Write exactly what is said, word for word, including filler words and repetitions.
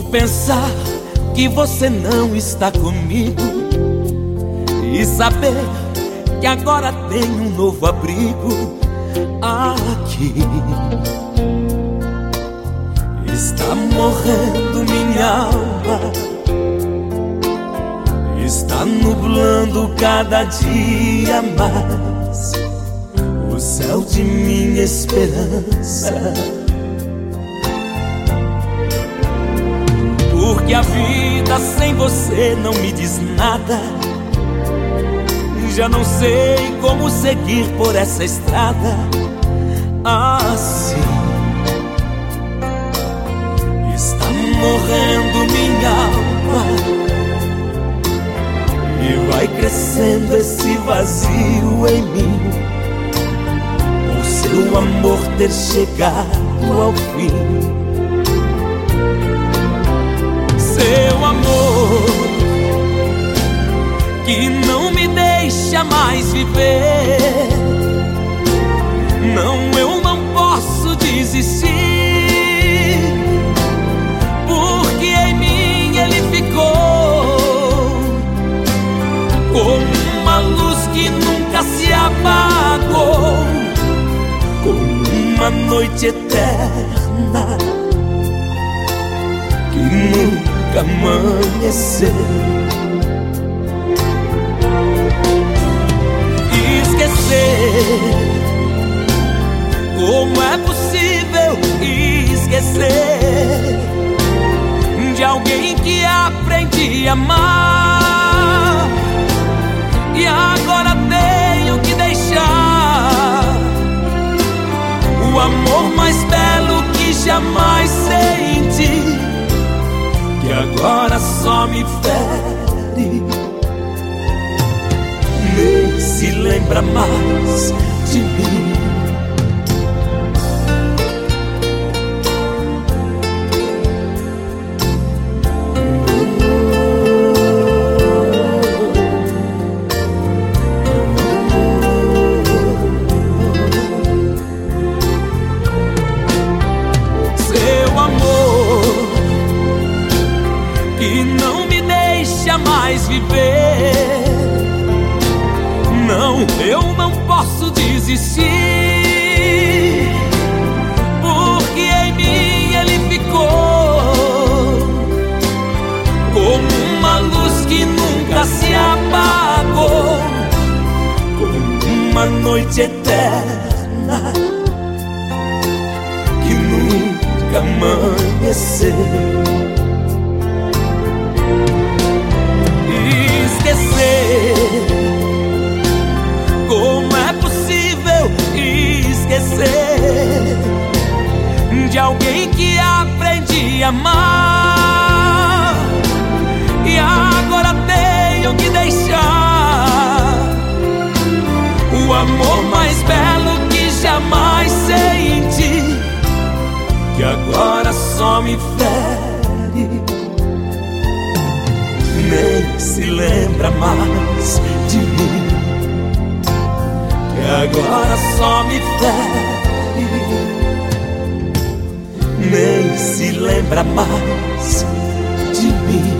pensar que você não está comigo e saber que agora tem um novo abrigo aqui. Está morrendo minha alma, está nublando cada dia mais o céu de minha esperança. Porque a vida sem você não me diz nada. Já não sei como seguir por essa estrada assim. Está morrendo minha alma e vai crescendo esse vazio em mim, por seu amor ter chegado ao fim. Seu amor que não me deixa mais viver. Não, eu não posso desistir, porque em mim ele ficou como uma luz que nunca se apagou, como uma noite eterna que nunca amanheceu. Esquecer, como é possível esquecer de alguém que aprendi a amar e agora tenho que deixar o amor mais belo que jamais senti, que agora só me fere, nem se lembra mais de mim. Seu amor que não me deixa mais viver. Não, eu não posso desistir, porque em mim ele ficou como uma luz que nunca se apagou, como uma noite eterna que nunca amanheceu. Esquecer, como é possível esquecer de alguém que aprendi a amar e agora tenho que deixar o amor mais belo que jamais senti, que agora só me fere, nem se lembra mais de mim, que agora só me fere, nem se lembra mais de mim.